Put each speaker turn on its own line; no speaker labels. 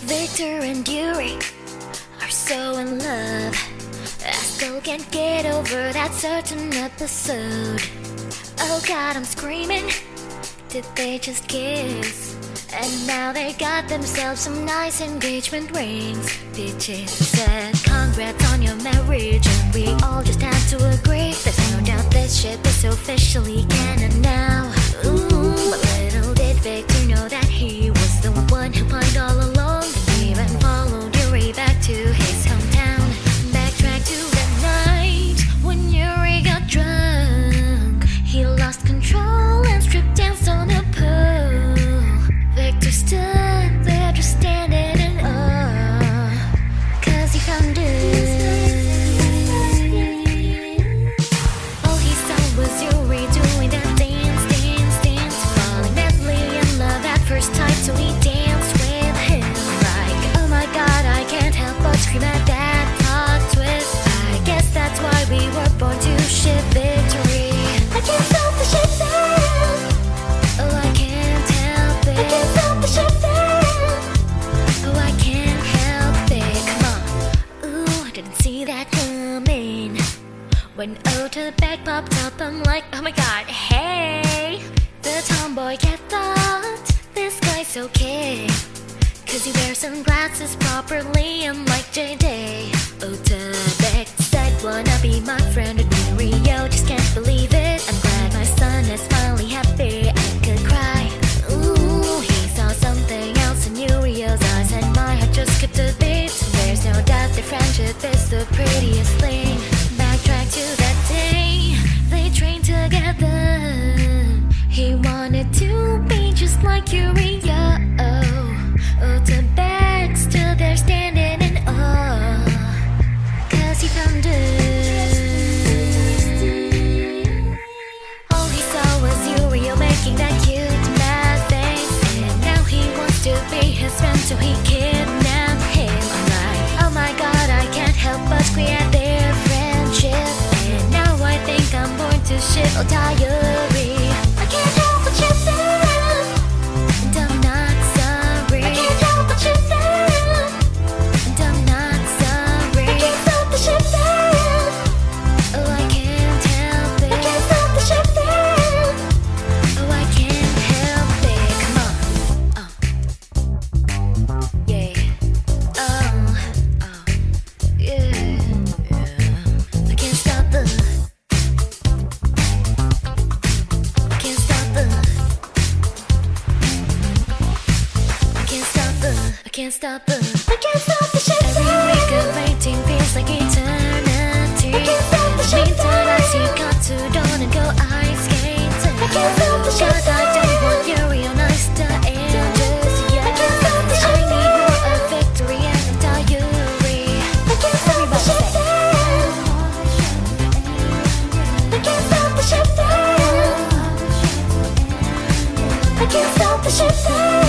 Victor and Yuri are so in love. I still can't get over that certain episode. Oh God, I'm screaming. Did they just kiss? And now they got themselves some nice engagement rings. Bitches said congrats on your marriage, and we all just had to agree. There's no doubt this ship is officially canon now. Ooh, but little did Victor know that he was the one who planned all along. He even followed Yuri back to his hometown. Backtrack to the night when Yuri got drunk. He lost control and stripped danced on a pool. Victor stood there just standing in awe, 'cause he found it. All he saw was Yuri doing that dance, dance, dance, falling madly in love at first sight, so he danced with him. Like, oh my God, I can't help but scream at that plot twist. I guess that's why we were born to ship victory. I can't stop the shipping. Oh, I can't help it. I can't stop the shipping. Oh, I can't help it. Come on. Ooh, I didn't see that coming. When Ota back popped up, I'm like, oh my God, hey. The tomboy cat thought this guy's okay, 'cause he wears sunglasses properly, unlike J-Day. Ota Beck said, wanna be my friend with me, Rio, just can't believe it. I'm glad my son is finally happy, I could cry. Ooh, he saw something else in Yurio's eyes, and my heart just skipped a beat. There's no doubt their friendship is the prettiest thing. Backtrack to that day they trained together. He wanted to be just like Yurio. Ota Beck stood there standing in awe, 'cause he found it. All he saw was Yurio making that cute mad face, and now he wants to be his friend, so he kidnapped him. I'm like, oh my God, I can't help but create their friendship, and now I think I'm born to ship Ota Yuri. I can't help but ship them, and I'm not sorry. I can't help but ship them, and I'm not sorry. I can't stop the shipping. Oh, I can't help it. I can't stop the shipping. Oh, I can't help it. Come on. Yeah. Yeah. I can't stop the. Can't stop the. I can't stop the. I can't stop the. I can't stop the shit. Every week of waiting feels like eternity. I can't stop the shit. Meantime, I see got to dawn and go ice skating. I can't stop the shit. God, I don't want Yuri on ice to end just yet. I can't stop the shit. I need more of victory and Ota Yuri. I can't stop the shit. I can't stop the shit. I can't stop the shit.